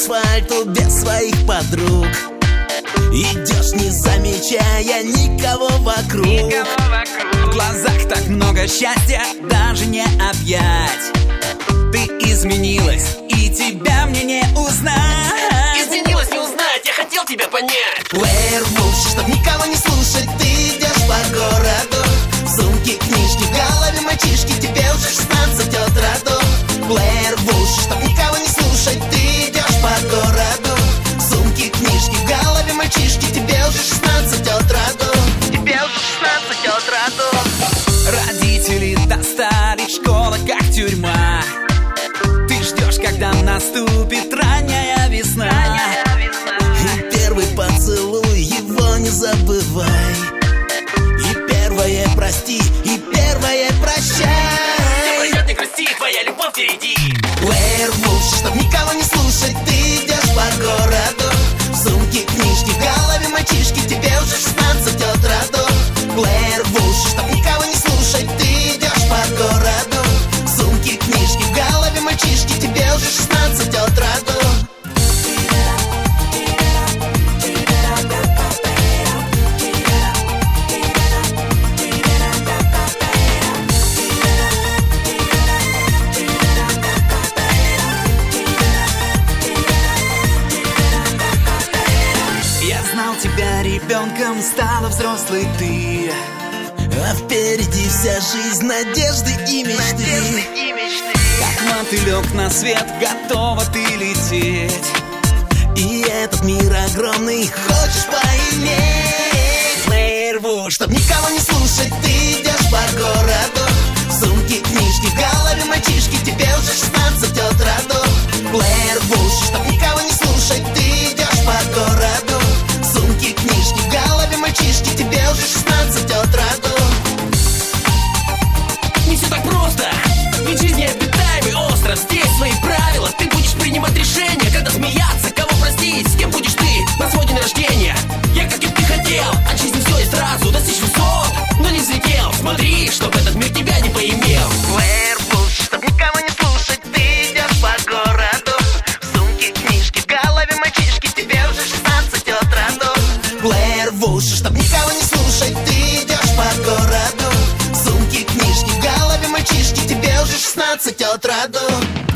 асфальту без своих подруг. Идешь, не замечая никого вокруг. В глазах так много счастья, даже не объять. Ты изменилась, и тебя мне не узнать. Изменилась, не узнать, я хотел тебя понять. Werewolf, чтоб никого не слушать, ты идешь по городу. Сумки, книжки, в голове мальчишки, тебе уже 16 от роду. Werewolf, чтоб никого не слушать, ты идешь по городу. Сумки, книжки, в голове мальчишки, тебе уже 16 от роду. Тебе уже 16 от роду. Родители достали, школа как тюрьма. Ты ждешь, когда наступит ранняя весна. И первый поцелуй, его не забывай. И первое прости, и первое прощай. Все пройдет, не грусти, твоя любовь впереди. Werewolf, чтоб никого не слушать, ты идешь по городу. Сумки, книжки, в голове мальчишки, тебе уже 16 от роду. Werewolf, чтоб никого не слушать, ты идешь по городу. Сумки, книжки, в голове мальчишки, тебе уже 16 от роду. Тебя ребенком, стала взрослой ты. А впереди вся жизнь надежды и мечты. Как мотылек на свет, готова ты лететь. И этот мир огромный хочешь поиметь. Werewolf, чтоб никого не слушать, ты идешь по городу. Сумки, книжки, в голове мальчишки, тебе уже 16 от роду. Werewolf, чтоб никого не слушать, ты идешь по городу. Сумки, книжки, в голове мальчишки, тебе уже 16 от роду. Не все так просто, ведь жизнь необитаемый остров. Здесь свои правила, ты будешь принимать решения. Когда смеяться, кого простить, с кем будешь ты на свой день рождения. Я, как и ты, хотел от жизни все и сразу достичь высот, но не взлетел. Смотри, чтоб этот мир тебя не поимел. Werewolf, чтоб никого не слушать, ты идешь по городу. Сумки, книжки, в голове мальчишки, тебе уже 16 от роду. Werewolf, чтоб никого не слушать, ты идешь по городу. Сумки, книжки, в голове мальчишки, тебе уже 16 от роду.